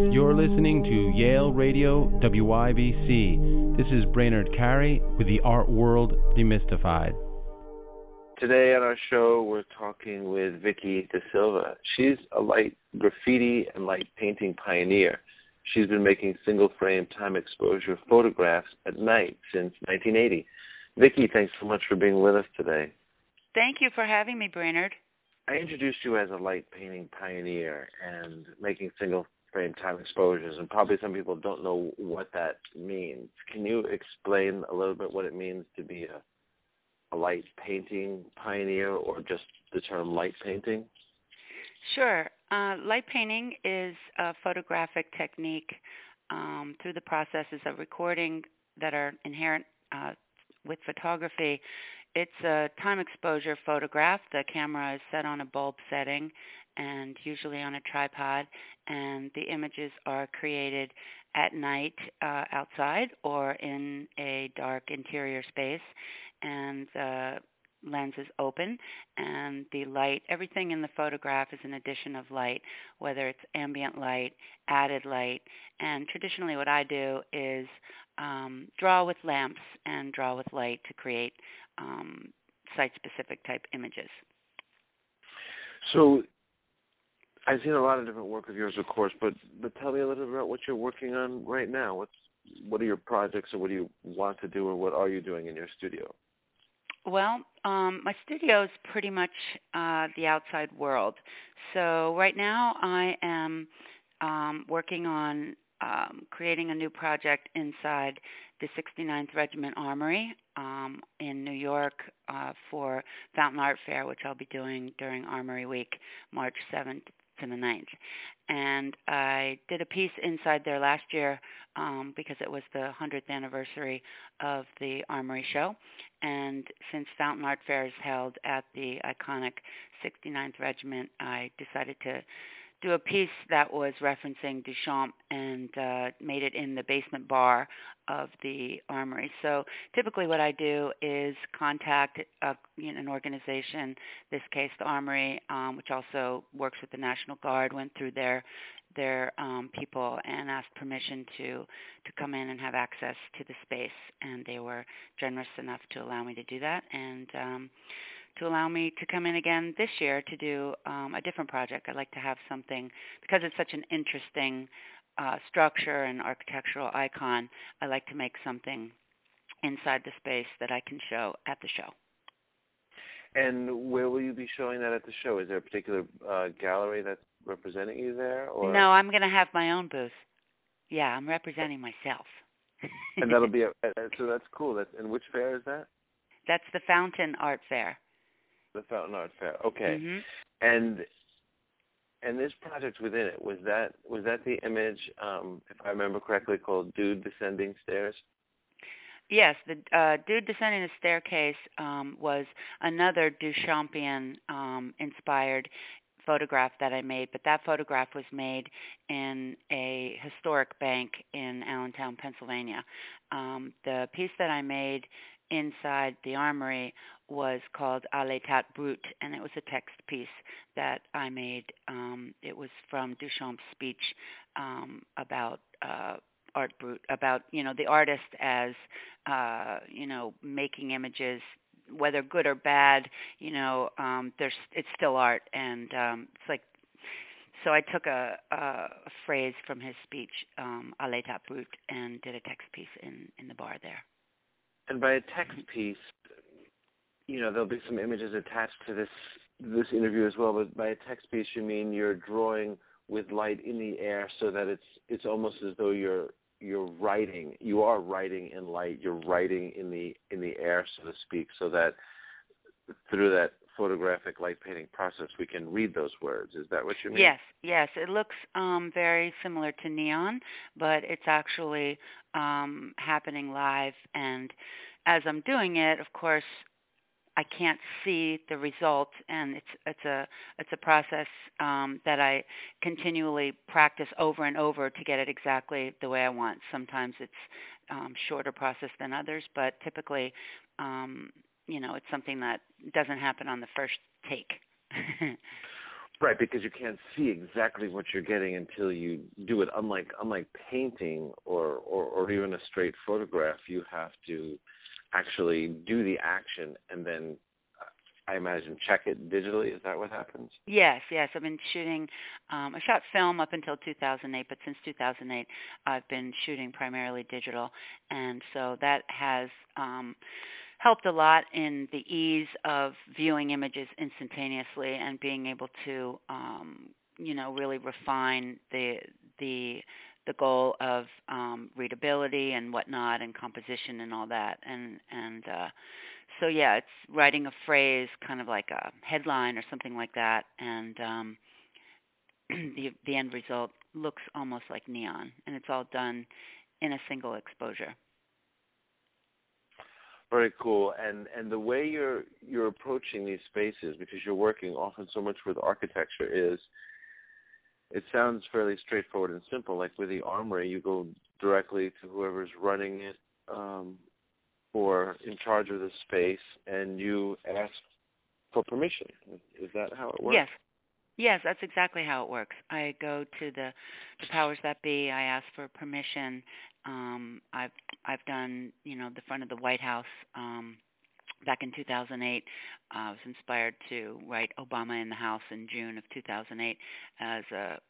You're listening to Yale Radio WIBC. This is Brainerd Carey with the Art World Demystified. Today on our show, we're talking with Vicky De Silva. She's a light graffiti and light painting pioneer. She's been making single-frame time exposure photographs at night since 1980. Vicky, thanks so much for being with us today. Thank you for having me, Brainerd. I introduced you as a light painting pioneer and making single-frame time exposures, and probably some people don't know what that means. Can you explain a little bit what it means to be a light painting pioneer, or just the term light painting? Sure. Light painting is a photographic technique through the processes of recording that are inherent with photography. It's a time exposure photograph. The camera is set on a bulb setting and usually on a tripod, and the images are created at night outside or in a dark interior space, and the lens is open, and the light, everything in the photograph is an addition of light, whether it's ambient light, added light, and traditionally what I do is draw with lamps and draw with light to create site-specific type images. So I've seen a lot of different work of yours, of course, but tell me a little bit about what you're working on right now. What are your projects, or what do you want to do, or what are you doing in your studio? Well, my studio is pretty much the outside world. So right now I am working on creating a new project inside the 69th Regiment Armory in New York for Fountain Art Fair, which I'll be doing during Armory Week, March 7th to the 9th. And I did a piece inside there last year because it was the 100th anniversary of the Armory show. And since Fountain Art Fair is held at the iconic 69th Regiment, I decided to do a piece that was referencing Duchamp and made it in the basement bar of the Armory. So typically what I do is contact an organization, in this case the Armory, which also works with the National Guard, went through their people and asked permission to come in and have access to the space, and they were generous enough to allow me to do that, and to allow me to come in again this year to do a different project. I'd like to have something, because it's such an interesting structure and architectural icon, I like to make something inside the space that I can show at the show. And where will you be showing that at the show? Is there a particular gallery that's representing you there? Or? No, I'm going to have my own booth. Yeah, I'm representing myself. And that'll be so that's cool. And which fair is that? That's the Fountain Art Fair. The Fountain Art Fair. Okay. Mm-hmm. And this project within it, was that the image, if I remember correctly, called Dude Descending Stairs? Yes, the Dude Descending the Staircase was another Duchampian inspired photograph that I made, but that photograph was made in a historic bank in Allentown, Pennsylvania. The piece that I made inside the Armory was called À l'état brut, and it was a text piece that I made. It was from Duchamp's speech about art brut, about the artist as making images, whether good or bad. It's still art, and it's like. So I took a phrase from his speech, À l'état brut, and did a text piece in the bar there. And by a text piece, there'll be some images attached to this interview as well. But by a text piece, you mean you're drawing with light in the air, so that it's almost as though you're writing. You are writing in light. You're writing in the air, so to speak, so that through that photographic light painting process, we can read those words. Is that what you mean? Yes. It looks very similar to neon, but it's actually happening live. And as I'm doing it, of course, I can't see the result, and it's a process that I continually practice over and over to get it exactly the way I want. Sometimes it's shorter process than others, but typically, it's something that doesn't happen on the first take. Right, because you can't see exactly what you're getting until you do it. Unlike painting or even a straight photograph, you have to actually do the action and then, I imagine, check it digitally. Is that what happens? Yes. I've been shooting. I shot film up until 2008, but since 2008, I've been shooting primarily digital, and so that has helped a lot in the ease of viewing images instantaneously and being able to, really refine the goal of readability and whatnot, and composition and all that, and so yeah, it's writing a phrase, kind of like a headline or something like that, and the end result looks almost like neon, and it's all done in a single exposure. Very cool. And the way you're approaching these spaces, because you're working often so much with architecture, is it sounds fairly straightforward and simple. Like with the Armory, you go directly to whoever's running it or in charge of the space, and you ask for permission. Is that how it works? Yes, that's exactly how it works. I go to the powers that be. I ask for permission. I've done, the front of the White House back in 2008. I was inspired to write Obama in the House in June of 2008 as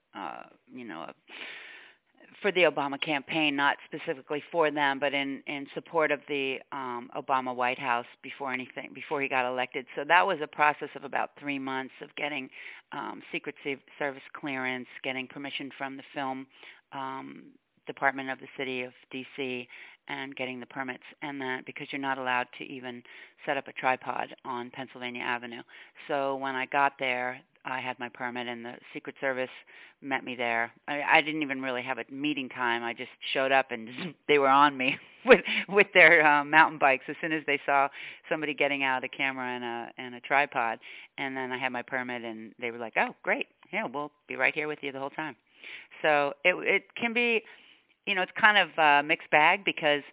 for the Obama campaign, not specifically for them, but in support of the Obama White House before he got elected. So that was a process of about 3 months of getting Secret Service clearance, getting permission from the film department of the city of D.C., and getting the permits, and that because you're not allowed to even set up a tripod on Pennsylvania Avenue. So when I got there, I had my permit, and the Secret Service met me there. I didn't even really have a meeting time. I just showed up, and they were on me with their mountain bikes as soon as they saw somebody getting out a camera and a tripod. And then I had my permit, and they were like, "Oh, great! Yeah, we'll be right here with you the whole time." So it can be, it's kind of a mixed bag because,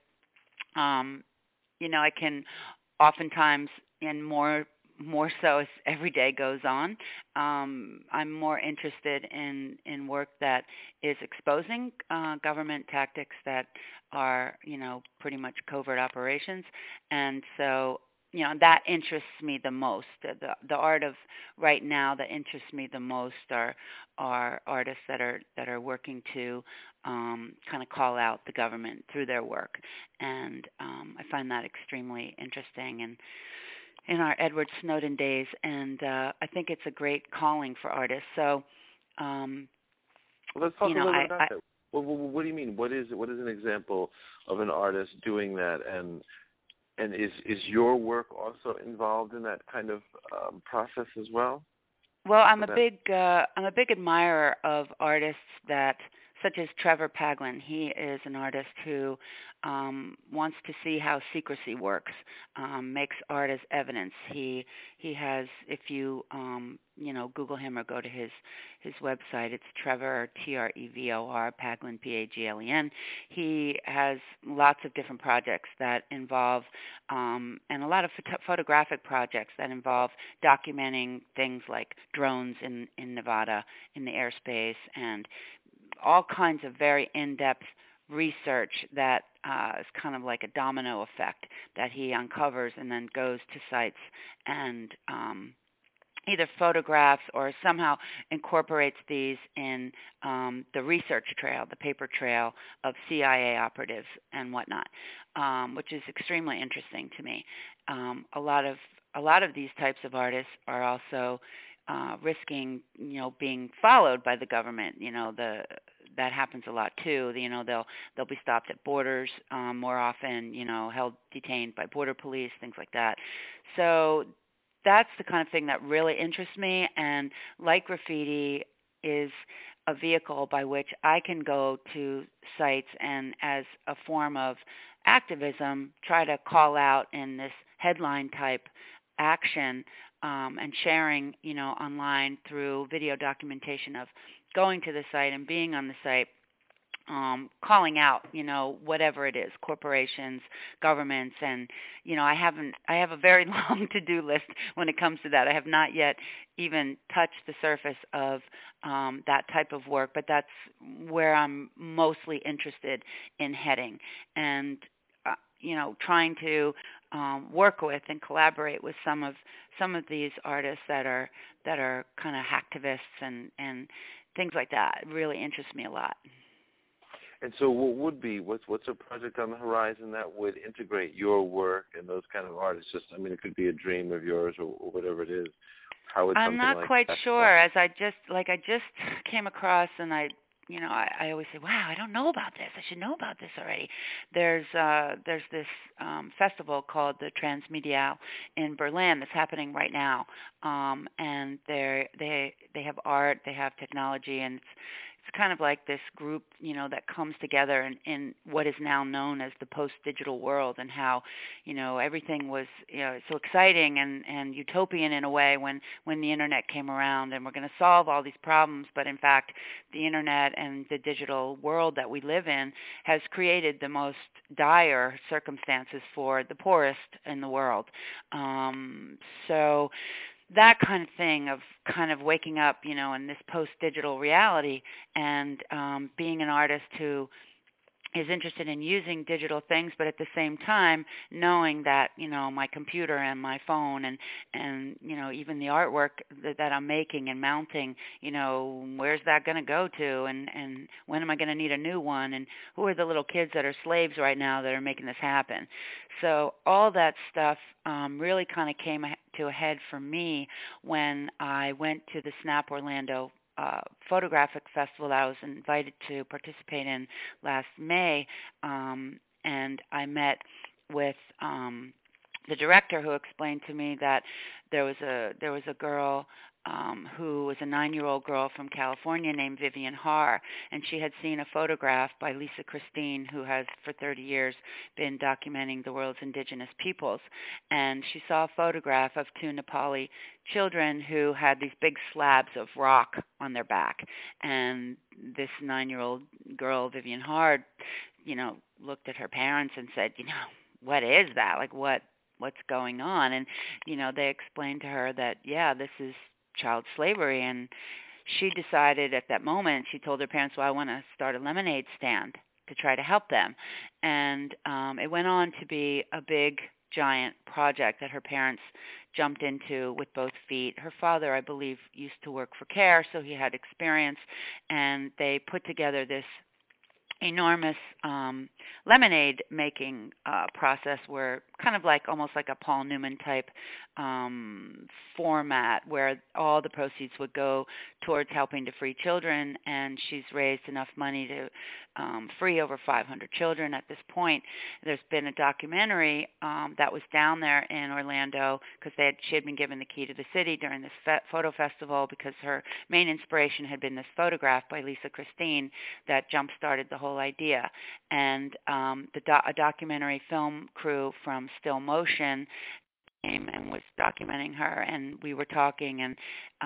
I can oftentimes, and more so as every day goes on, I'm more interested in work that is exposing government tactics that are, pretty much covert operations. And so, that interests me the most. The art of right now that interests me the most are artists that are working to kind of call out the government through their work, and I find that extremely interesting. And in our Edward Snowden days, and I think it's a great calling for artists. So, let's talk a little bit about that. What do you mean? What is an example of an artist doing that? And is your work also involved in that kind of process as well? Well, I'm a big admirer of artists such as Trevor Paglen. He is an artist who wants to see how secrecy works, makes art as evidence. He has, if you Google him or go to his website, it's Trevor, Trevor, Paglen, Paglen. He has lots of different projects that involve, and a lot of photographic projects that involve documenting things like drones in Nevada in the airspace, and all kinds of very in-depth research that is kind of like a domino effect that he uncovers and then goes to sites and either photographs or somehow incorporates these in the research trail, the paper trail of CIA operatives and whatnot, which is extremely interesting to me. A lot of these types of artists are also risking, being followed by the government. That happens a lot too. They'll be stopped at borders more often. Held, detained by border police, things like that. So that's the kind of thing that really interests me. And Light Graffiti is a vehicle by which I can go to sites and, as a form of activism, try to call out in this headline type action, and sharing, online through video documentation of going to the site and being on the site, calling out, whatever it is, corporations, governments, and I have a very long to-do list when it comes to that. I have not yet even touched the surface of that type of work, but that's where I'm mostly interested in heading, and trying to work with and collaborate with some of these artists that are kind of hacktivists and things like that. It really interests me a lot. And so what's a project on the horizon that would integrate your work and those kind of artists? It could be a dream of yours or whatever it is. How would I'm not like quite that sure. As I just came across, and I always say, wow, I don't know about this. I should know about this already. There's this festival called the Transmediale in Berlin that's happening right now, and they have art, they have technology, and it's kind of like this group, that comes together in what is now known as the post-digital world, and how, everything was, so exciting and utopian in a way when the internet came around, and we're going to solve all these problems. But in fact, the internet and the digital world that we live in has created the most dire circumstances for the poorest in the world. So that kind of thing of kind of waking up, in this post-digital reality, and being an artist who is interested in using digital things, but at the same time knowing that, my computer and my phone and even the artwork that I'm making and mounting, where's that going to go to, and when am I going to need a new one, and who are the little kids that are slaves right now that are making this happen? So all that stuff really kind of came to a head for me when I went to the Snap Orlando photographic festival that I was invited to participate in last May, and I met with the director, who explained to me that there was a girl who was a 9-year-old girl from California named Vivian Haar, and she had seen a photograph by Lisa Christine, who has for 30 years been documenting the world's indigenous peoples. And she saw a photograph of 2 Nepali children who had these big slabs of rock on their back. And this 9-year-old girl, Vivian Haar, looked at her parents and said, what is that? Like, what's going on? And, they explained to her that, yeah, this is child slavery. And she decided at that moment, she told her parents, well, I want to start a lemonade stand to try to help them. And it went on to be a big, giant project that her parents jumped into with both feet. Her father, I believe, used to work for CARE, so he had experience, and they put together this enormous lemonade making process, where kind of like almost like a Paul Newman type format, where all the proceeds would go towards helping to free children, and she's raised enough money to free over 500 children at this point. There's been a documentary that was down there in Orlando, because she had been given the key to the city during this photo festival, because her main inspiration had been this photograph by Lisa Christine that jump-started the whole idea. And a documentary film crew from Still Motion came and was documenting her, and we were talking, and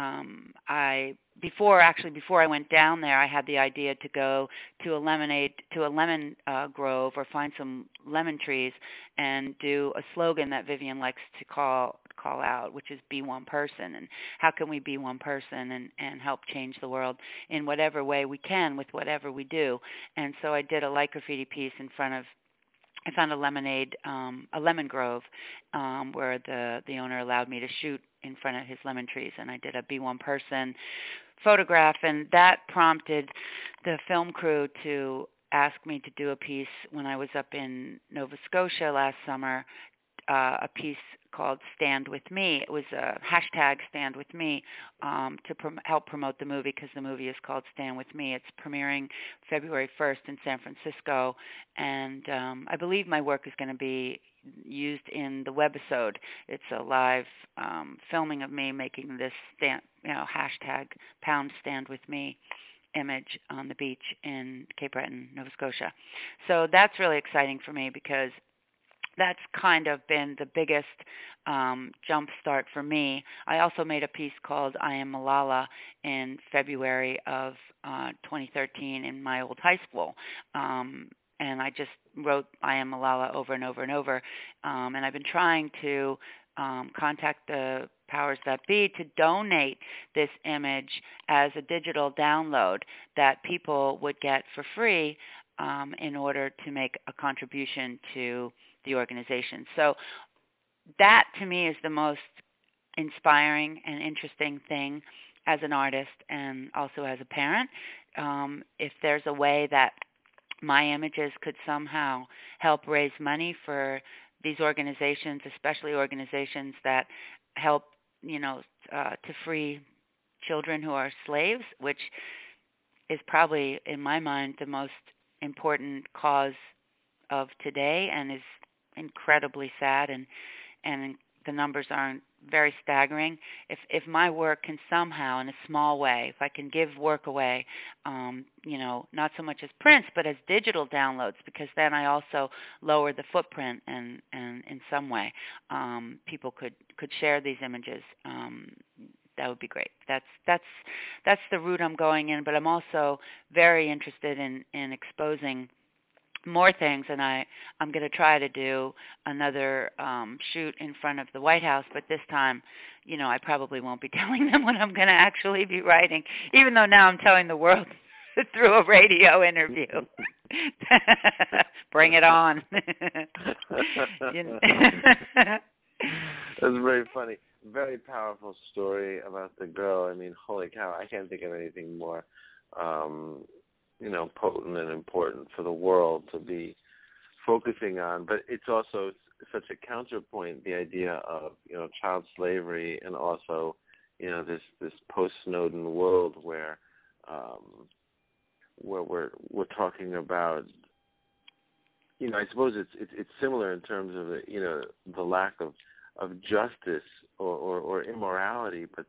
before I went down there, I had the idea to go to a lemon grove, or find some lemon trees, and do a slogan that Vivian likes to call out, which is be one person. And how can we be one person and help change the world in whatever way we can with whatever we do? And so I did a light graffiti piece I found a lemon grove, where the owner allowed me to shoot in front of his lemon trees, and I did a Be One Person photograph, and that prompted the film crew to ask me to do a piece when I was up in Nova Scotia last summer, a piece called Stand With Me. It was a hashtag Stand With Me to help promote the movie, because the movie is called Stand With Me. It's premiering February 1st in San Francisco, and I believe my work is going to be used in the webisode. It's a live filming of me making this hashtag #Stand With Me image on the beach in Cape Breton, Nova Scotia. So that's really exciting for me, because that's kind of been the biggest jump start for me. I also made a piece called I Am Malala in February of 2013 in my old high school. And I just wrote I Am Malala over and over and over. And I've been trying to contact the powers that be to donate this image as a digital download that people would get for free in order to make a contribution to the organization. So that to me is the most inspiring and interesting thing as an artist and also as a parent. If there's a way that my images could somehow help raise money for these organizations, especially organizations that help, to free children who are slaves, which is probably, in my mind, the most important cause of today and is incredibly sad, and the numbers aren't very staggering. If my work can somehow, in a small way, if I can give work away, not so much as prints, but as digital downloads, because then I also lower the footprint, and in some way, people could share these images. That would be great. That's the route I'm going in, but I'm also very interested in exposing more things, and I'm going to try to do another shoot in front of the White House, but this time, I probably won't be telling them what I'm going to actually be writing, even though now I'm telling the world through a radio interview. Bring it on. That's very funny. Very powerful story about the girl. I mean, holy cow, I can't think of anything more potent and important for the world to be focusing on. But it's also such a counterpoint, the idea of, child slavery, and also, this post-Snowden world where we're talking about, I suppose it's similar in terms of the lack of justice or immorality, but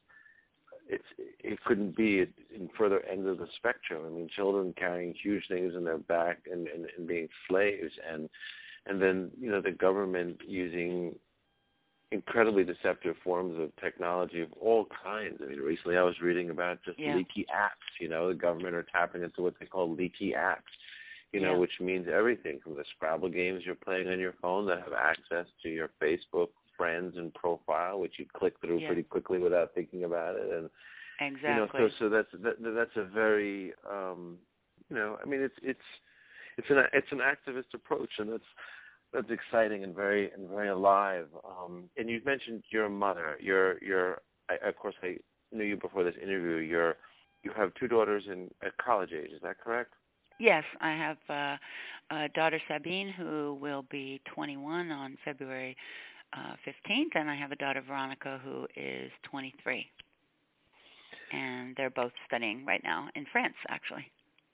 it couldn't be in further end of the spectrum. I mean, children carrying huge things in their back and being slaves, and then the government using incredibly deceptive forms of technology of all kinds. I mean, recently I was reading about just leaky apps. The government are tapping into what they call leaky apps. Which means everything from the Scrabble games you're playing on your phone that have access to your Facebook friends and profile, which you click through pretty quickly without thinking about it, and exactly. So that's a very I mean it's an activist approach, and that's exciting and very alive. And you mentioned your mother. Of course I knew you before this interview. You have two daughters at college age. Is that correct? Yes, I have a daughter, Sabine, who will be 21 on February 15th, and I have a daughter, Veronica, who is 23. And they're both studying right now in France, actually.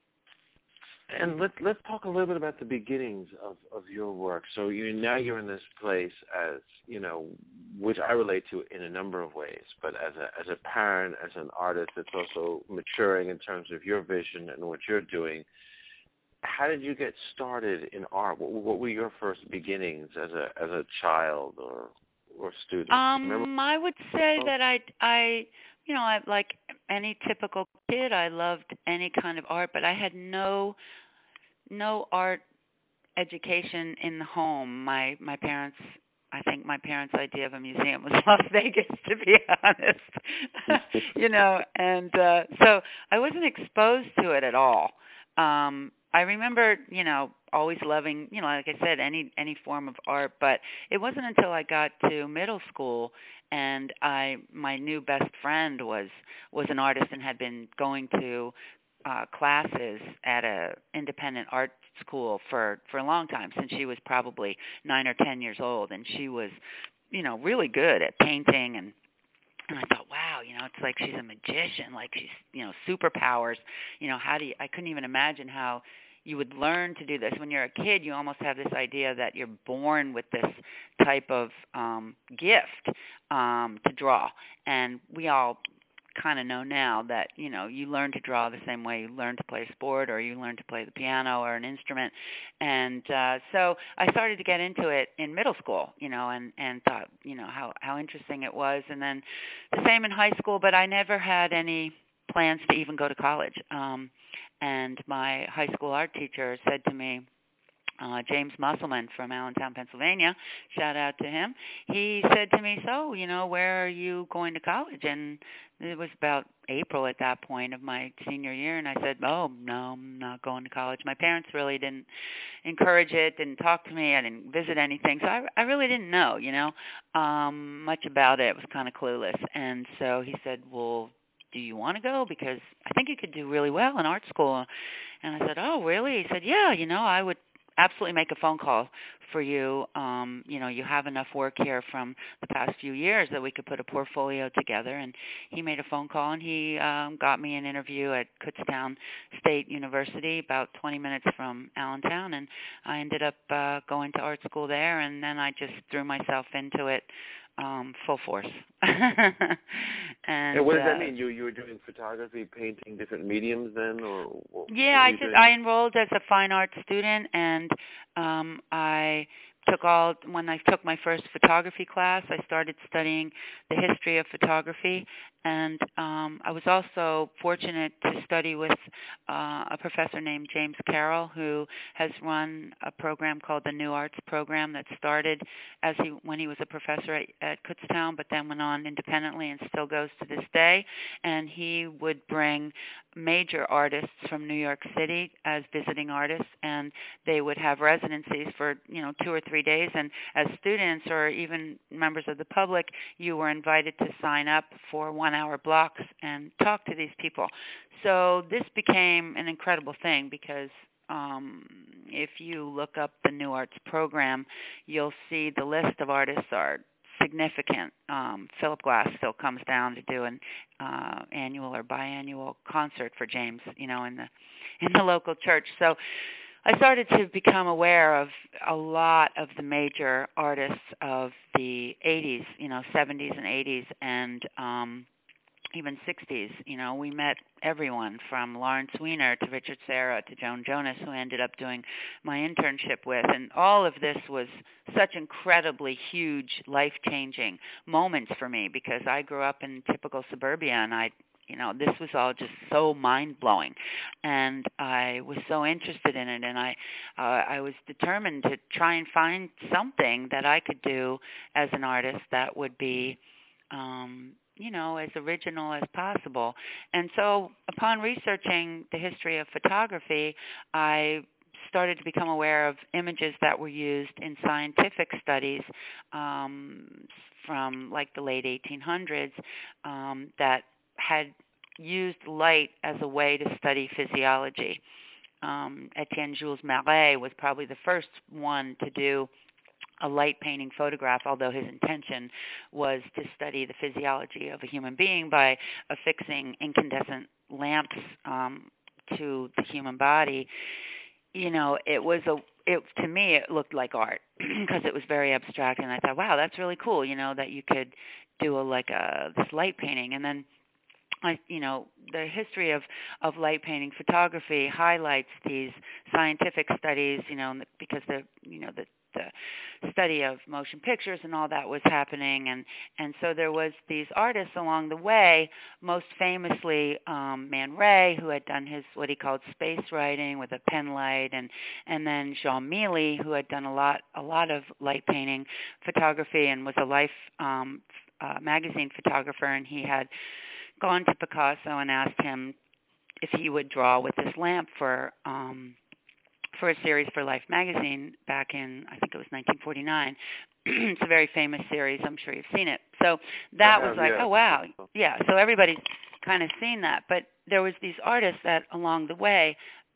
And let's talk a little bit about the beginnings of your work. So now you're in this place as, which I relate to in a number of ways, but as a parent, as an artist, it's also maturing in terms of your vision and what you're doing. How did you get started in art? What were your first beginnings as a child or student? I would say that I like any typical kid, I loved any kind of art, but I had no art education in the home. My parents, I think my parents' idea of a museum was Las Vegas, to be honest. And so I wasn't exposed to it at all. I remember, always loving, like I said, any form of art, but it wasn't until I got to middle school and my new best friend was an artist and had been going to classes at a independent art school for a long time, since she was probably 9 or 10 years old, and she was, really good at painting, and I thought, wow, it's like she's a magician, like she's, superpowers. I couldn't even imagine how you would learn to do this. When you're a kid, you almost have this idea that you're born with this type of gift to draw. And we all kind of know now that, you learn to draw the same way you learn to play a sport or you learn to play the piano or an instrument. And so I started to get into it in middle school, and thought, how interesting it was. And then the same in high school, but I never had any plans to even go to college. And my high school art teacher said to me, James Musselman from Allentown, Pennsylvania, shout out to him. He said to me, so, where are you going to college? And it was about April at that point of my senior year, and I said, oh, no, I'm not going to college. My parents really didn't encourage it, didn't talk to me, I didn't visit anything, so I really didn't know, much about it. I was kind of clueless. And so he said, well, do you want to go? Because I think you could do really well in art school. And I said, oh, really? He said, yeah, I would absolutely make a phone call for you. You have enough work here from the past few years that we could put a portfolio together. And he made a phone call, and he got me an interview at Kutztown State University, about 20 minutes from Allentown, and I ended up going to art school there, and then I just threw myself into it full force. And what does that mean? You were doing photography, painting, different mediums then, or? Yeah, I enrolled as a fine art student, and when I took my first photography class, I started studying the history of photography, and I was also fortunate to study with a professor named James Carroll, who has run a program called the New Arts Program that started when he was a professor at Kutztown, but then went on independently and still goes to this day. And he would bring major artists from New York City as visiting artists, and they would have residencies for 2 or 3 days. And as students or even members of the public, you were invited to sign up for 1-hour blocks and talk to these people. So this became an incredible thing because if you look up the New Arts Program, you'll see the list of artists are significant. Philip Glass still comes down to do an annual or biannual concert for James, in the local church. So I started to become aware of a lot of the major artists of the 80s, 70s and 80s, and even 60s. We met everyone from Lawrence Weiner to Richard Serra to Joan Jonas, who I ended up doing my internship with. And all of this was such incredibly huge, life-changing moments for me because I grew up in typical suburbia, and this was all just so mind-blowing. And I was so interested in it, and I was determined to try and find something that I could do as an artist that would be as original as possible. And so upon researching the history of photography, I started to become aware of images that were used in scientific studies from like the late 1800s that had used light as a way to study physiology. Etienne Jules Marey was probably the first one to do a light painting photograph, although his intention was to study the physiology of a human being by affixing incandescent lamps to the human body. To me it looked like art because it was very abstract, and I thought, wow, that's really cool, that you could do this light painting. And then the history of light painting photography highlights these scientific studies, because the study of motion pictures and all that was happening, and so there was these artists along the way, most famously Man Ray, who had done what he called space writing with a pen light, and then Jean Mealy, who had done a lot of light painting photography and was a Life magazine photographer, and he had gone to Picasso and asked him if he would draw with this lamp for a series for Life magazine back in, I think it was 1949. It's a very famous series. I'm sure you've seen it. So that was like, oh, wow. Yeah, so everybody's kind of seen that. But there was these artists that along the way,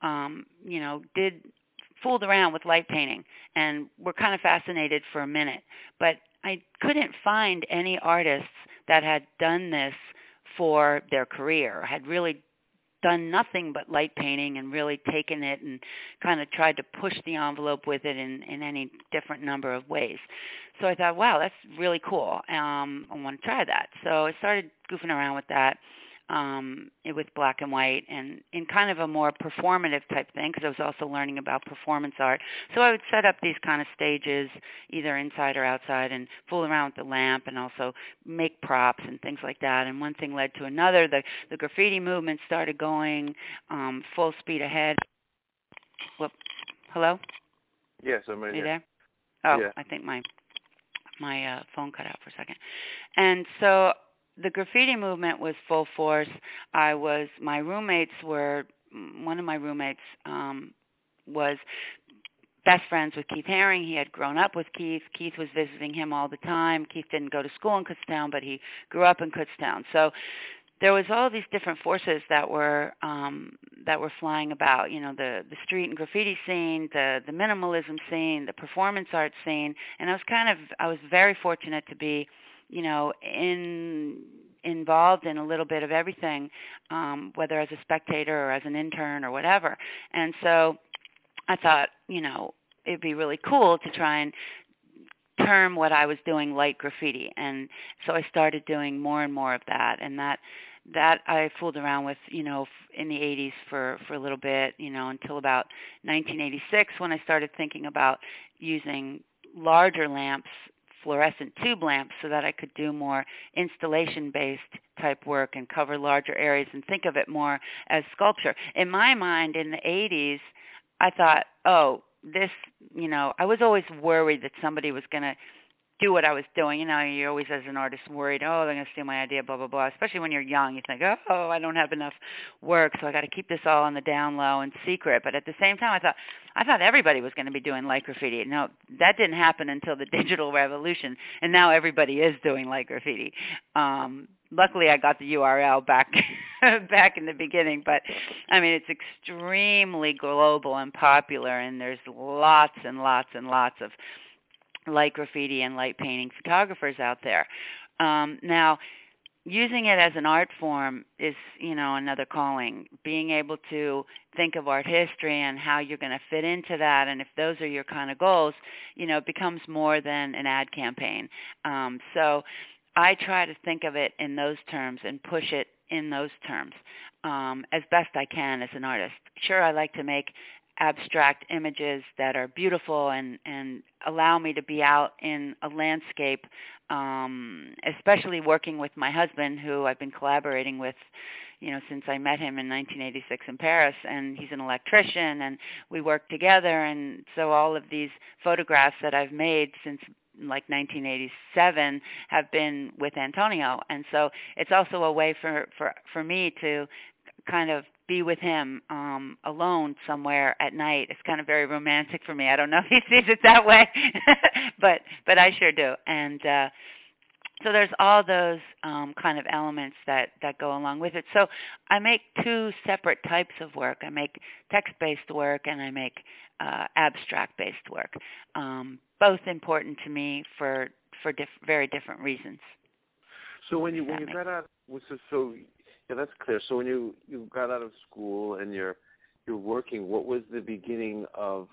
fooled around with light painting and were kind of fascinated for a minute. But I couldn't find any artists that had done this for their career, had really done nothing but light painting and really taken it and kind of tried to push the envelope with it in any different number of ways. So I thought, wow, that's really cool. I want to try that. So I started goofing around with that. with black and white and in kind of a more performative type thing, because I was also learning about performance art. So I would set up these kind of stages either inside or outside and fool around with the lamp and also make props and things like that. And one thing led to another. The graffiti movement started going full speed ahead. Whoop. Hello? Yes, I'm right Are you here. there? Oh, Yeah. I think my phone cut out for a second. And so the graffiti movement was full force. One of my roommates was best friends with Keith Haring. He had grown up with Keith. Keith was visiting him all the time. Keith didn't go to school in Kutztown, but he grew up in Kutztown. So there was all these different forces that were flying about, the street and graffiti scene, the minimalism scene, the performance art scene, and I was very fortunate to be, involved in a little bit of everything, whether as a spectator or as an intern or whatever. And so I thought, it'd be really cool to try and term what I was doing light graffiti. And so I started doing more and more of that. And that I fooled around with, in the 80s for a little bit, until about 1986 when I started thinking about using larger lamps, fluorescent tube lamps, so that I could do more installation-based type work and cover larger areas and think of it more as sculpture. In my mind, in the 80s, I thought, I was always worried that somebody was going to do what I was doing. You're always, as an artist, worried, they're going to steal my idea, blah, blah, blah. Especially when you're young, you think, I don't have enough work, so I got to keep this all on the down low and secret. But at the same time, I thought everybody was going to be doing light graffiti. No, that didn't happen until the digital revolution, and now everybody is doing light graffiti. Luckily, I got the URL back in the beginning, but it's extremely global and popular, and there's lots and lots and lots of light graffiti and light painting photographers out there. Now, using it as an art form is, another calling. Being able to think of art history and how you're going to fit into that, and if those are your kind of goals, it becomes more than an ad campaign. So I try to think of it in those terms and push it in those terms as best I can as an artist. Sure, I like to make abstract images that are beautiful and allow me to be out in a landscape, especially working with my husband, who I've been collaborating with, since I met him in 1986 in Paris, and he's an electrician, and we work together. And so all of these photographs that I've made since like 1987 have been with Antonio. And so it's also a way for me to kind of be with him alone somewhere at night. It's kind of very romantic for me. I don't know if he sees it that way, but I sure do. And so there's all those kind of elements that go along with it. So I make two separate types of work. I make text-based work and I make abstract-based work. Both important to me for very different reasons. So when you got out, yeah, that's clear. So when you got out of school and you're working, what was the beginning of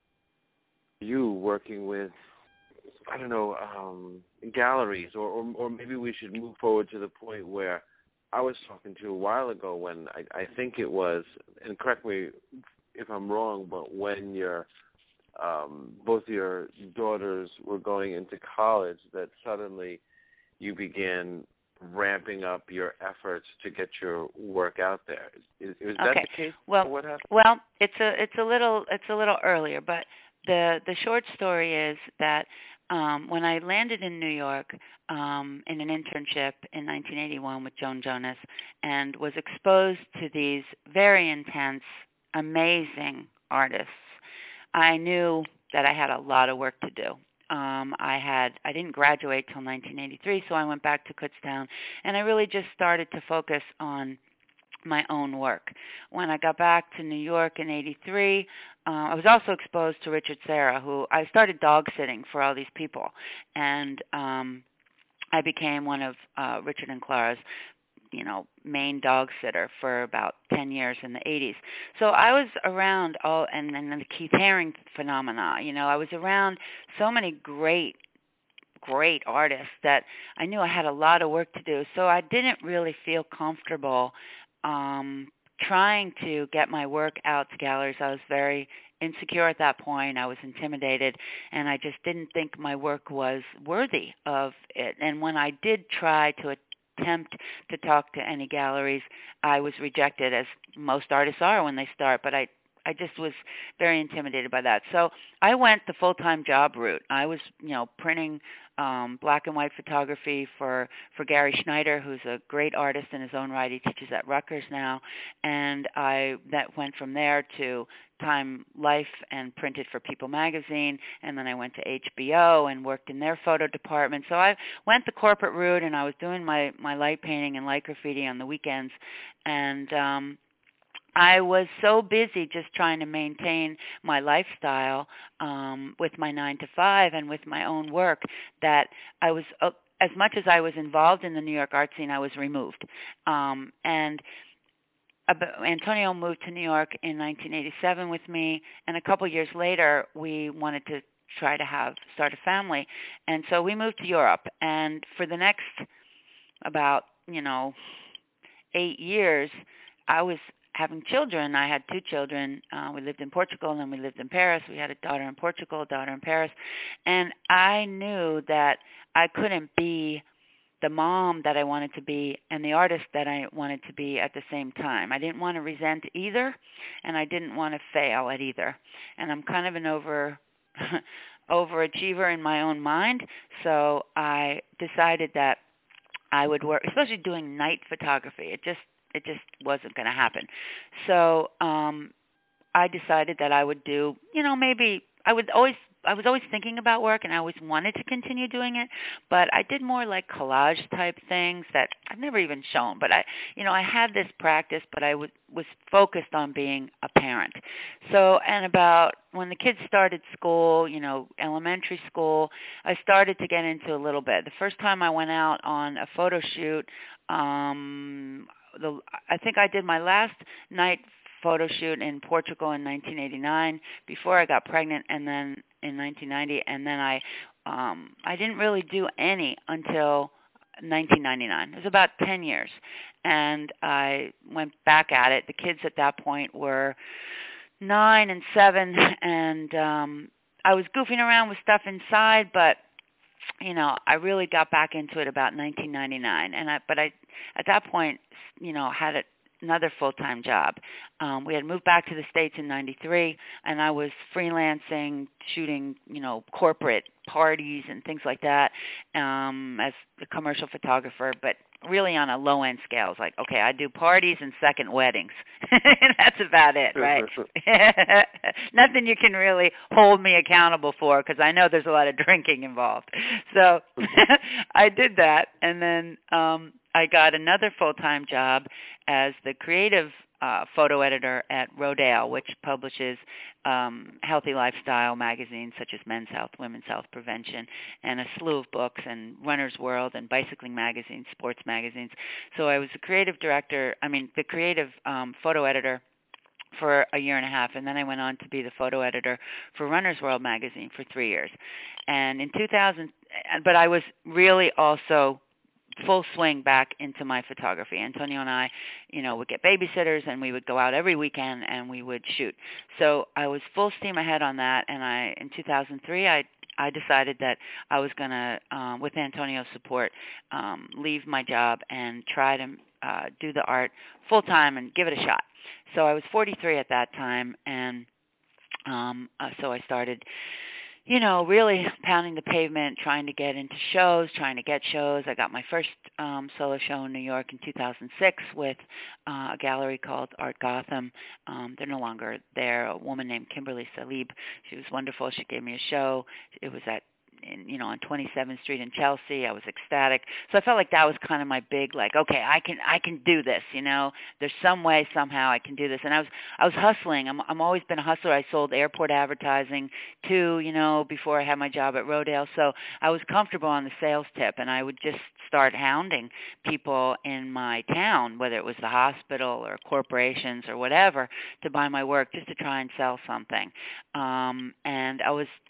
you working with, I don't know, galleries, or maybe we should move forward to the point where I was talking to you a while ago when I think it was, and correct me if I'm wrong, but when both your daughters were going into college, that suddenly you began ramping up your efforts to get your work out there. Is that the case? Well, what happened? Well, it's a little earlier, but the short story is that when I landed in New York in an internship in 1981 with Joan Jonas and was exposed to these very intense, amazing artists, I knew that I had a lot of work to do. I didn't graduate till 1983, so I went back to Kutztown, and I really just started to focus on my own work. When I got back to New York in 83, I was also exposed to Richard Serra, who I started dog sitting for all these people, and I became one of Richard and Clara's main dog sitter for about 10 years in the 80s. So I was around and then the Keith Haring phenomena. I was around so many great great artists that I knew I had a lot of work to do. So I didn't really feel comfortable trying to get my work out to galleries. I was very insecure at that point. I was intimidated, and I just didn't think my work was worthy of it. And when I did try to attempt to talk to any galleries, I was rejected, as most artists are when they start, but I just was very intimidated by that. So I went the full-time job route. I was, printing black and white photography for Gary Schneider, who's a great artist in his own right. He teaches at Rutgers now. And that went from there to Time Life and printed for People magazine. And then I went to HBO and worked in their photo department. So I went the corporate route, and I was doing my light painting and light graffiti on the weekends. And I was so busy just trying to maintain my lifestyle with my 9-to-5 and with my own work that I was, as much as I was involved in the New York art scene, I was removed. And Antonio moved to New York in 1987 with me, and a couple years later, we wanted to try to start a family. And so we moved to Europe, and for the next about, 8 years, I was having children. I had 2 children. We lived in Portugal, and then we lived in Paris. We had a daughter in Portugal, a daughter in Paris. And I knew that I couldn't be the mom that I wanted to be and the artist that I wanted to be at the same time. I didn't want to resent either, and I didn't want to fail at either. And I'm kind of an overachiever in my own mind, so I decided that I would work, especially doing night photography. It just wasn't going to happen. So I decided that I would do, maybe I was always thinking about work, and I always wanted to continue doing it, but I did more like collage type things that I've never even shown. But I had this practice, but I was focused on being a parent. So, and about when the kids started school, elementary school, I started to get into a little bit. The first time I went out on a photo shoot, I think I did my last night photo shoot in Portugal in 1989 before I got pregnant, and then in 1990, and then I didn't really do any until 1999. It was about 10 years, and I went back at it. The kids at that point were 9 and 7, and I was goofing around with stuff inside, but I really got back into it about 1999, but I at that point, had another full-time job. We had moved back to the States in 93, and I was freelancing, shooting, corporate parties and things like that as a commercial photographer, but really on a low-end scale. It's like, okay, I do parties and second weddings. That's about it, right? Nothing you can really hold me accountable for, because I know there's a lot of drinking involved. So I did that, and then I got another full-time job as the creative photo editor at Rodale, which publishes healthy lifestyle magazines such as Men's Health, Women's Health Prevention, and a slew of books, and Runner's World, and bicycling magazines, sports magazines. So I was the creative photo editor for a year and a half, and then I went on to be the photo editor for Runner's World magazine for 3 years. And in 2000, but I was really also full swing back into my photography. Antonio and I, would get babysitters, and we would go out every weekend and we would shoot. So I was full steam ahead on that, and in 2003, I decided that I was going to, with Antonio's support, leave my job and try to do the art full time and give it a shot. So I was 43 at that time, and so I started really pounding the pavement, trying to get into shows, trying to get shows. I got my first solo show in New York in 2006 with a gallery called Art Gotham. They're no longer there. A woman named Kimberly Salib. She was wonderful. She gave me a show. It was on 27th Street in Chelsea. I was ecstatic. So I felt like that was kind of my big, okay, I can do this. There's some way, somehow I can do this. And I was hustling. I'm always been a hustler. I sold airport advertising too, before I had my job at Rodale. So I was comfortable on the sales tip, and I would just start hounding people in my town, whether it was the hospital or corporations or whatever, to buy my work just to try and sell something. And I was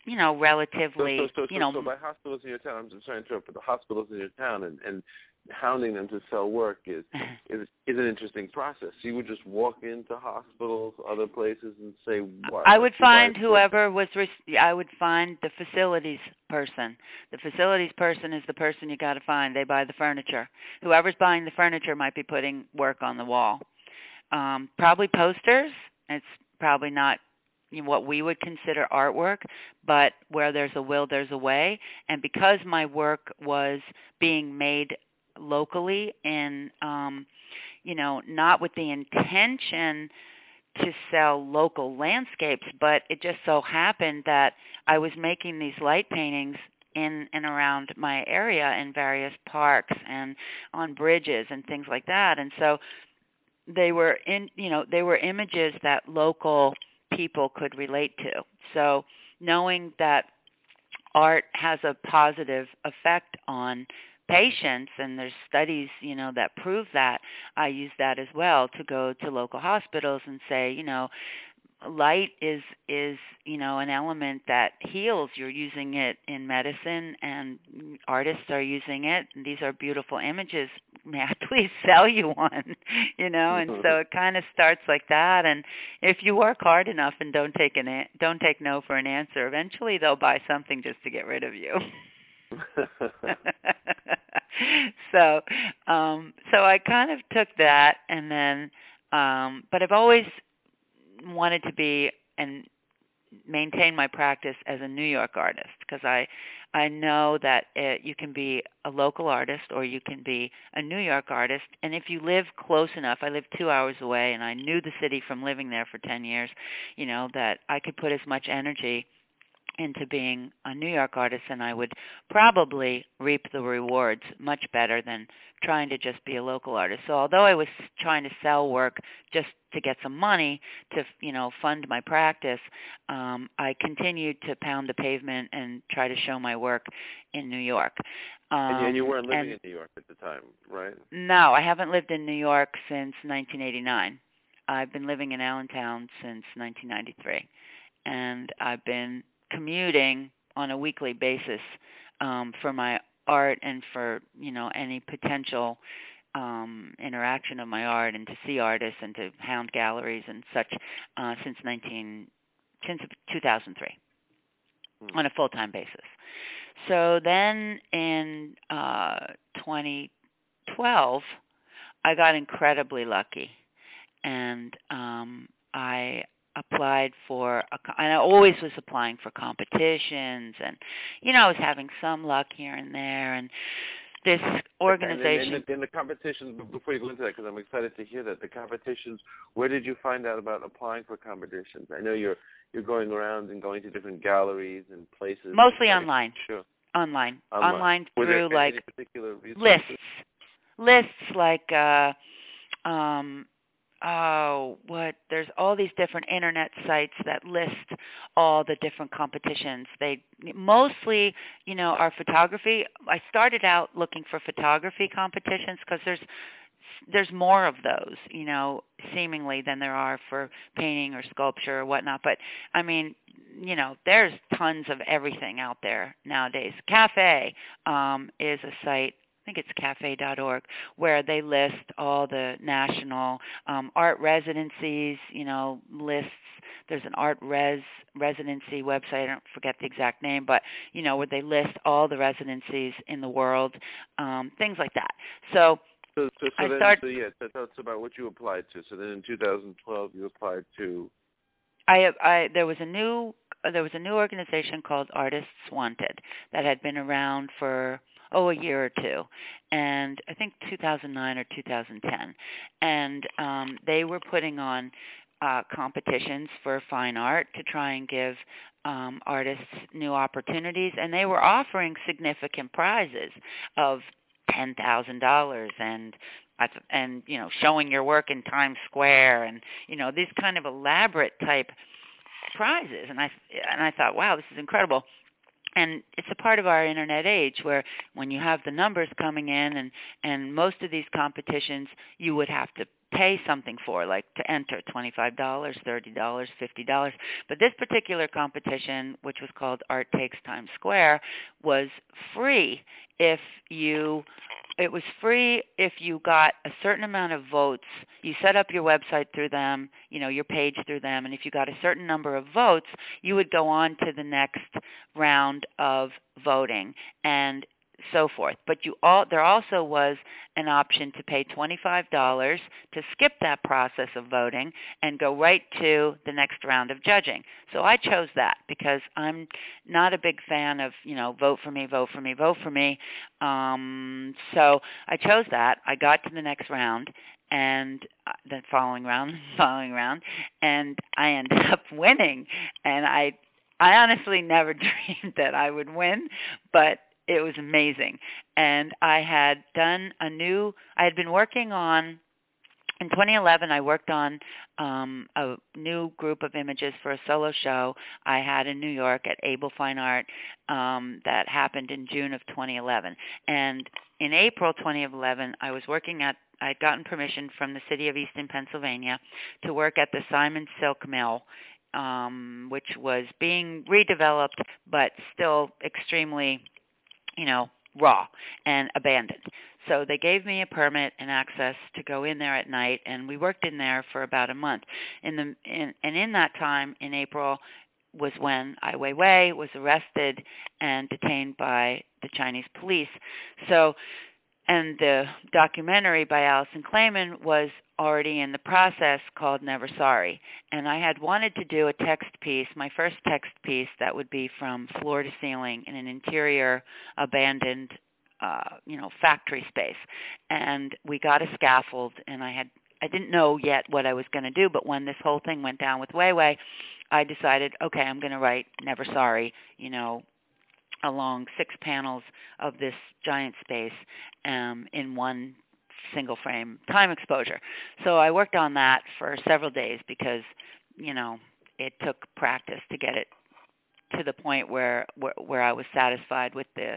relatively, So by hospitals in your town, I'm sorry to interrupt, but the hospitals in your town and hounding them to sell work is an interesting process. So you would just walk into hospitals, other places, and say, "What?" I would find whoever was. I would find the facilities person. The facilities person is the person you got to find. They buy the furniture. Whoever's buying the furniture might be putting work on the wall. Probably posters. It's probably not what we would consider artwork, but where there's a will, there's a way. And because my work was being made locally in, not with the intention to sell local landscapes, but it just so happened that I was making these light paintings in and around my area in various parks and on bridges and things like that. And so they were images that local people could relate to. So knowing that art has a positive effect on patients, and there's studies, that prove that, I use that as well to go to local hospitals and say, light is an element that heals. You're using it in medicine, and artists are using it. And these are beautiful images. May I please sell you one? And so it kind of starts like that. And if you work hard enough and don't take no for an answer, eventually they'll buy something just to get rid of you. So I kind of took that, and then, but I've always wanted to be and maintain my practice as a New York artist, because I know that you can be a local artist or you can be a New York artist, and if you live close enough, I live 2 hours away, and I knew the city from living there for 10 years, that I could put as much energy into being a New York artist, and I would probably reap the rewards much better than trying to just be a local artist. So although I was trying to sell work just to get some money to, fund my practice, I continued to pound the pavement and try to show my work in New York. And you weren't living in New York at the time, right? No, I haven't lived in New York since 1989. I've been living in Allentown since 1993, and I've been commuting on a weekly basis for my art and for any potential interaction of my art, and to see artists and to hound galleries and such since 2003 on a full-time basis. So then in 2012, I got incredibly lucky, and I applied for, and I always was applying for competitions, and, I was having some luck here and there, and this organization. And the competitions, before you go into that, because I'm excited to hear that, the competitions, where did you find out about applying for competitions? I know you're going around and going to different galleries and places. Mostly online. Sure. Online through, like, any particular lists like, there's all these different internet sites that list all the different competitions. They mostly, are photography. I started out looking for photography competitions because there's more of those, seemingly than there are for painting or sculpture or whatnot. But I mean, there's tons of everything out there nowadays. Cafe is a site, I think it's cafe.org, where they list all the national art residencies, lists. There's an art residency website, I don't forget the exact name, but, where they list all the residencies in the world, things like that. So tell us about what you applied to. So then in 2012, you applied to? There was a new organization called Artists Wanted that had been around for a year or two, and I think 2009 or 2010, and they were putting on competitions for fine art to try and give artists new opportunities, and they were offering significant prizes of $10,000 and showing your work in Times Square, and these kind of elaborate type prizes, and I thought, wow, this is incredible. And it's a part of our internet age where when you have the numbers coming in, and most of these competitions, you would have to pay something for, like to enter $25, $30, $50. But this particular competition, which was called Art Takes Times Square, was free if you got a certain amount of votes. You set up your website through them, your page through them, and if you got a certain number of votes, you would go on to the next round of voting and so forth. But there also was an option to pay $25 to skip that process of voting and go right to the next round of judging. So I chose that because I'm not a big fan of, vote for me, vote for me, vote for me. So I chose that. I got to the next round and the following round, and I ended up winning. And I honestly never dreamed that I would win, but it was amazing. And I had been working on, in 2011, I worked on a new group of images for a solo show I had in New York at Able Fine Art that happened in June of 2011. And in April 2011, I'd gotten permission from the city of Easton, Pennsylvania, to work at the Simon Silk Mill, which was being redeveloped, but still extremely raw and abandoned. So they gave me a permit and access to go in there at night, and we worked in there for about a month. In that time, in April, was when Ai Weiwei was arrested and detained by the Chinese police. So, and the documentary by Alison Klayman was already in the process, called Never Sorry. And I had wanted to do a text piece, my first text piece that would be from floor to ceiling in an interior abandoned factory space. And we got a scaffold, and I didn't know yet what I was going to do, but when this whole thing went down with Weiwei, I decided, okay, I'm going to write Never Sorry, along 6 panels of this giant space in one single frame time exposure. So I worked on that for several days because, it took practice to get it to the point where I was satisfied with the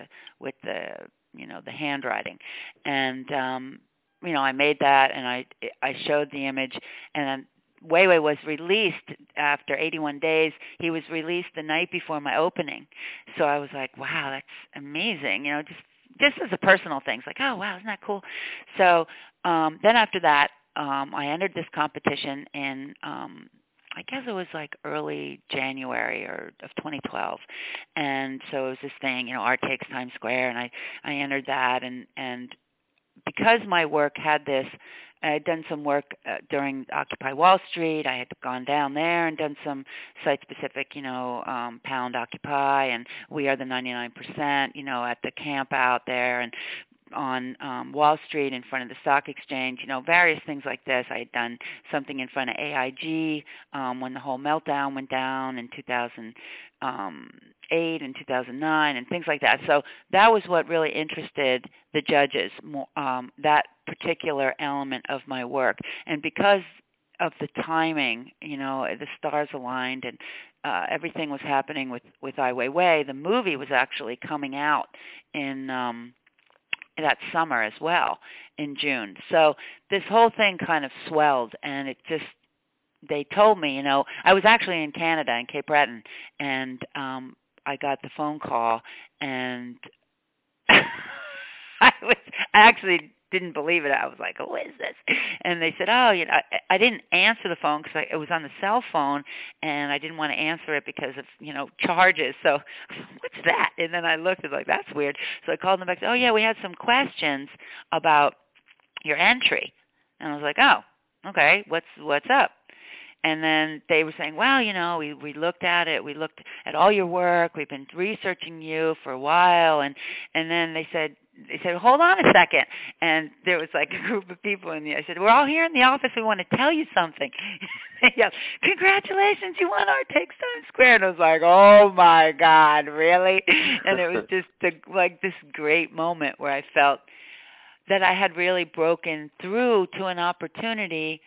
handwriting. And I made that, and I showed the image, and then Weiwei was released after 81 days. He was released the night before my opening. So I was like, wow, that's amazing. Just as a personal thing. It's like, oh, wow, isn't that cool? So then after that, I entered this competition in, I guess it was like early January of 2012. And so it was this thing, Art Takes Times Square, and I entered that. And because my work had this, I had done some work during Occupy Wall Street. I had gone down there and done some site-specific, Pound Occupy and We Are the 99%, at the camp out there and on Wall Street in front of the stock exchange, various things like this. I had done something in front of AIG when the whole meltdown went down in 2008 and 2009 and things like that. So that was what really interested the judges, that particular element of my work. And because of the timing, the stars aligned and everything was happening with Ai Weiwei, the movie was actually coming out in that summer as well, in June. So this whole thing kind of swelled, and they told me, I was actually in Canada, in Cape Breton, and I got the phone call, and I actually didn't believe it. I was like, who is this? And they said, I didn't answer the phone because it was on the cell phone, and I didn't want to answer it because of, charges. So what's that? And then I looked and was like, that's weird. So I called them back and said, oh, yeah, we had some questions about your entry. And I was like, oh, okay, what's up? And then they were saying, well, we looked at it. We looked at all your work. We've been researching you for a while. And then they said, hold on a second. And there was like a group of people in I said, we're all here in the office. We want to tell you something. They yelled, congratulations, you won Art Takes Times Square. And I was like, oh, my God, really? And it was just like this great moment where I felt that I had really broken through to an opportunity,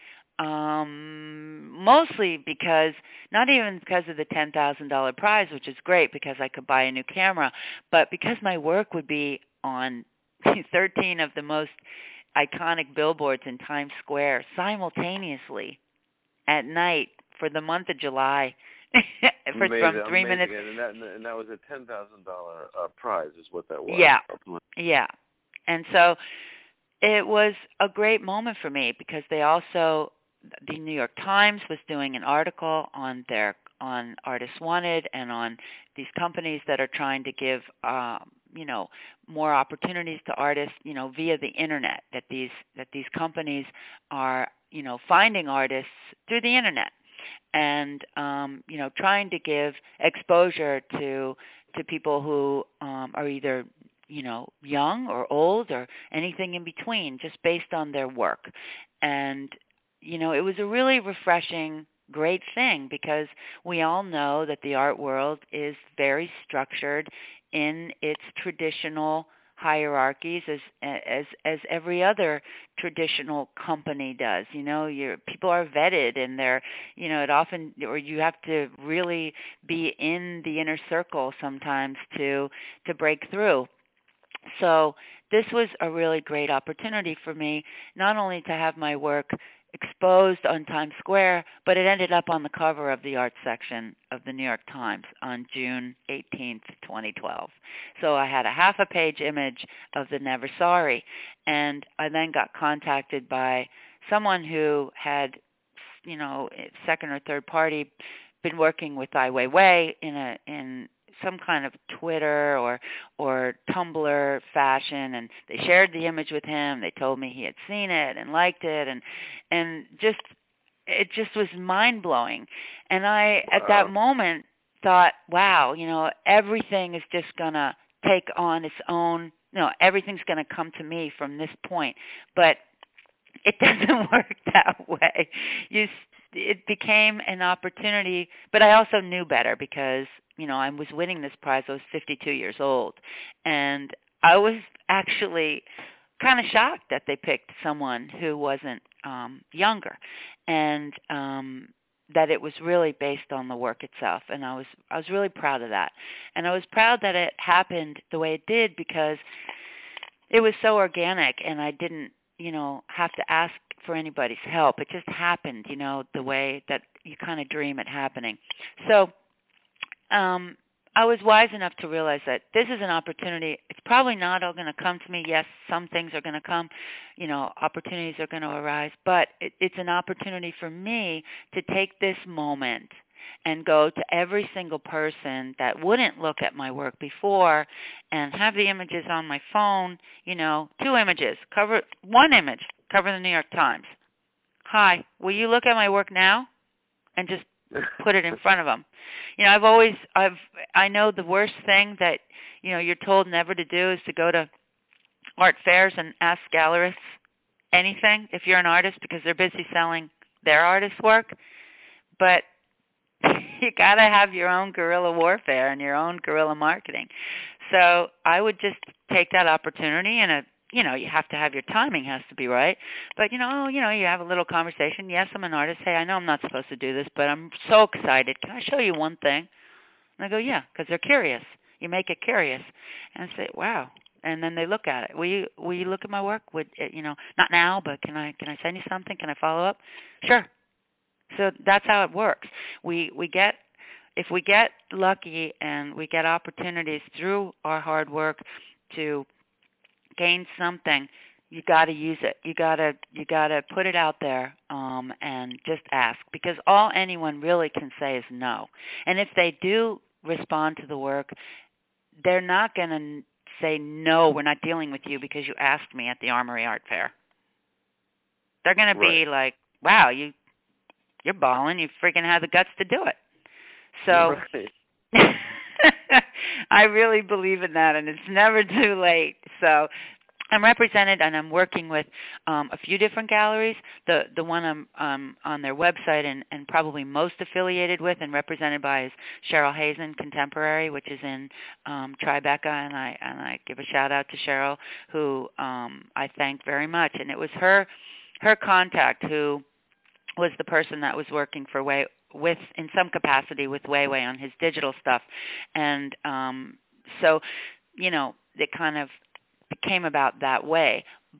mostly because, not even because of the $10,000 prize, which is great because I could buy a new camera, but because my work would be on 13 of the most iconic billboards in Times Square simultaneously at night for the month of July. From 3 minutes. And that was a $10,000 prize, is what that was. Yeah. And so it was a great moment for me because the New York Times was doing an article on Artists Wanted and on these companies that are trying to give more opportunities to artists, via the internet, that these companies are, finding artists through the internet and trying to give exposure to people who are either young or old or anything in between, just based on their work. And it was a really refreshing, great thing because we all know that the art world is very structured in its traditional hierarchies as every other traditional company does. People are vetted and they're, it often, or you have to really be in the inner circle sometimes to break through. So this was a really great opportunity for me, not only to have my work exposed on Times Square, but it ended up on the cover of the art section of the New York Times on June 18th, 2012. So I had a half a page image of the Never Sorry, and I then got contacted by someone who had, second or third party, been working with Ai Weiwei in some kind of Twitter or Tumblr fashion, and they shared the image with him. They told me he had seen it and liked it, and it just was mind blowing. And I at that moment thought, wow, everything is just gonna take on its own. Everything's gonna come to me from this point, but it doesn't work that way. It became an opportunity, but I also knew better because I was winning this prize. I was 52 years old, and I was actually kind of shocked that they picked someone who wasn't younger, and that it was really based on the work itself. And I was really proud of that, and I was proud that it happened the way it did because it was so organic, and I didn't have to ask for anybody's help. It just happened, the way that you kind of dream it happening. So I was wise enough to realize that this is an opportunity. It's probably not all going to come to me. Yes, some things are going to come, opportunities are going to arise, but it's an opportunity for me to take this moment and go to every single person that wouldn't look at my work before and have the images on my phone, 2 images, one image, cover the New York Times. Hi, will you look at my work now? And just put it in front of them. I know the worst thing that, you're told never to do is to go to art fairs and ask gallerists anything if you're an artist because they're busy selling their artist's work. But you got to have your own guerrilla warfare and your own guerrilla marketing. So I would just take that opportunity and you have to have your timing has to be right. But, you have a little conversation. Yes, I'm an artist. Hey, I know I'm not supposed to do this, but I'm so excited. Can I show you one thing? And I go, yeah, because they're curious. You make it curious. And I say, wow. And then they look at it. Will you look at my work? Not now, but can I send you something? Can I follow up? Sure. So that's how it works. If we get lucky and we get opportunities through our hard work to gain something, you got to use it. You got to put it out there and just ask, because all anyone really can say is no. And if they do respond to the work, they're not going to say, no, we're not dealing with you because you asked me at the Armory Art Fair. They're going to be like, wow, you're balling. You freaking have the guts to do it. So I really believe in that, and it's never too late. So I'm represented, and I'm working with a few different galleries. The one I'm on their website and probably most affiliated with and represented by is Cheryl Hazen Contemporary, which is in Tribeca, and I give a shout out to Cheryl, who I thank very much. And it was her contact who was the person that was working for with in some capacity with Weiwei on his digital stuff, and so it kind of came about that way. But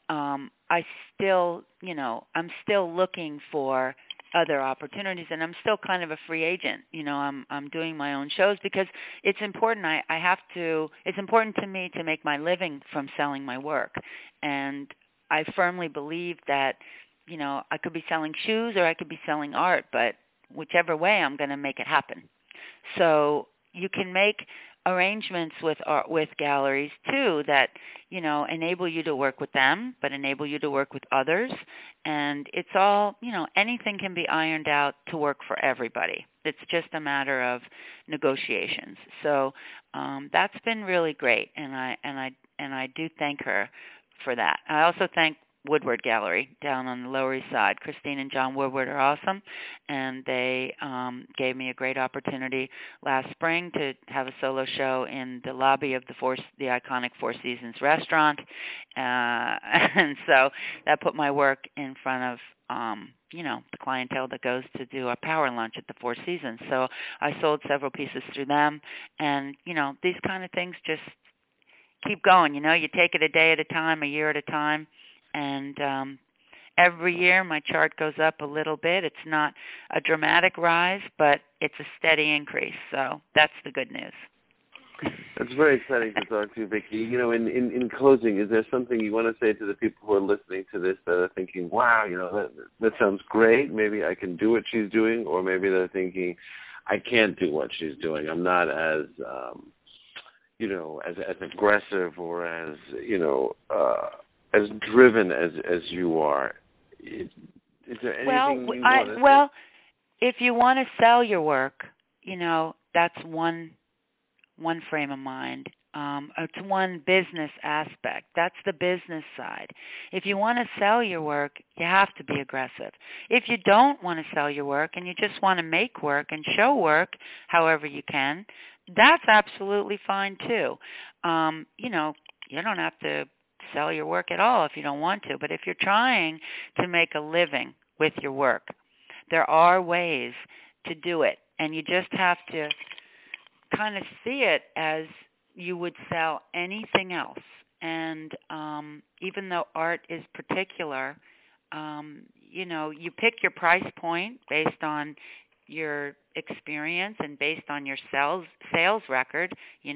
I still, I'm still looking for other opportunities, and I'm still kind of a free agent. I'm doing my own shows because it's important. It's important to me to make my living from selling my work. And I firmly believe that, I could be selling shoes or I could be selling art, but whichever way, I'm going to make it happen. So you can make arrangements with galleries too that enable you to work with them, but enable you to work with others, and it's all anything can be ironed out to work for everybody. It's just a matter of negotiations. So that's been really great, and I do thank her for that. I also thank Woodward Gallery down on the Lower East Side. Christine and John Woodward are awesome, and they gave me a great opportunity last spring to have a solo show in the lobby of the iconic Four Seasons restaurant, and so that put my work in front of the clientele that goes to do a power lunch at the Four Seasons. So I sold several pieces through them, and these kind of things just keep going. You take it a day at a time, a year at a time. And every year my chart goes up a little bit. It's not a dramatic rise, but it's a steady increase. So that's the good news. It's very exciting to talk to you, Vicki. In closing, is there something you want to say to the people who are listening to this that are thinking, wow, that sounds great. Maybe I can do what she's doing, or maybe they're thinking, I can't do what she's doing. I'm not as as aggressive or as driven as you are. Is there anything you want to say? Well, if you want to sell your work, that's one frame of mind. It's one business aspect. That's the business side. If you want to sell your work, you have to be aggressive. If you don't want to sell your work and you just want to make work and show work however you can, that's absolutely fine too. You don't have to sell your work at all if you don't want to. But if you're trying to make a living with your work, there are ways to do it. And you just have to kind of see it as you would sell anything else. And even though art is particular, you pick your price point based on your experience and based on your sales record,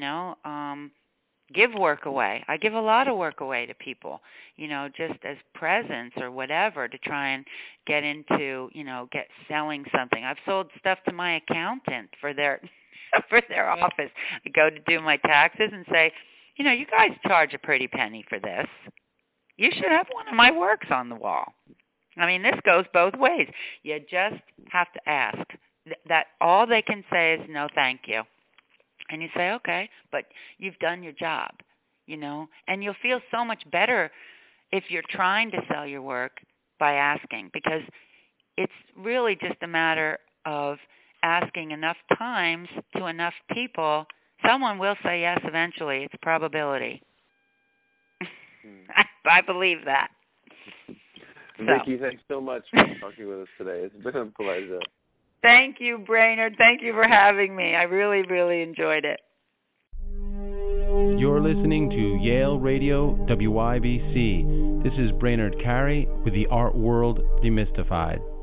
give work away. I give a lot of work away to people, just as presents or whatever to try and get into, get selling something. I've sold stuff to my accountant for their office. I go to do my taxes and say, you guys charge a pretty penny for this. You should have one of my works on the wall. I mean, this goes both ways. You just have to ask. That all they can say is no, thank you. And you say, okay, but you've done your job, and you'll feel so much better if you're trying to sell your work by asking, because it's really just a matter of asking enough times to enough people. Someone will say yes eventually. It's probability. I believe that. Vicki, thanks so much for talking with us today. It's been a pleasure. Thank you, Brainerd. Thank you for having me. I really, really enjoyed it. You're listening to Yale Radio WIBC. This is Brainerd Carey with the Art World Demystified.